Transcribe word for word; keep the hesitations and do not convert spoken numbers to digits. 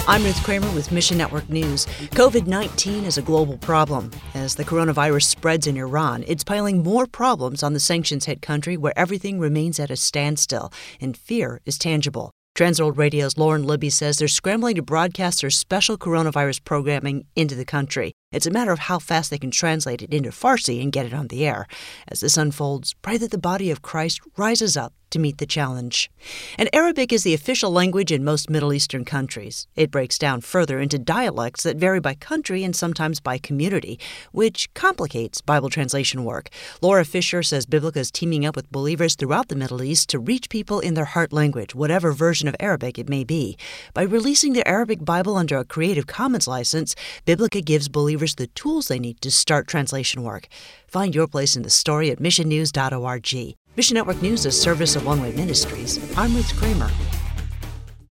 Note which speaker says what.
Speaker 1: I'm Ruth Kramer with Mission Network News. covid nineteen is a global problem. As the coronavirus spreads in Iran, it's piling more problems on the sanctions-hit country where everything remains at a standstill and fear is tangible. Transworld Radio's Lauren Libby says they're scrambling to broadcast their special coronavirus programming into the country. It's a matter of how fast they can translate it into Farsi and get it on the air. As this unfolds, pray that the body of Christ rises up to meet the challenge. And Arabic is the official language in most Middle Eastern countries. It breaks down further into dialects that vary by country and sometimes by community, which complicates Bible translation work. Laura Fisher says Biblica is teaming up with believers throughout the Middle East to reach people in their heart language, whatever version of Arabic it may be. By releasing their Arabic Bible under a Creative Commons license, Biblica gives believers the tools they need to start translation work. Find your place in the story at mission news dot org. Mission Network News is a service of One Way Ministries. I'm Ruth Kramer.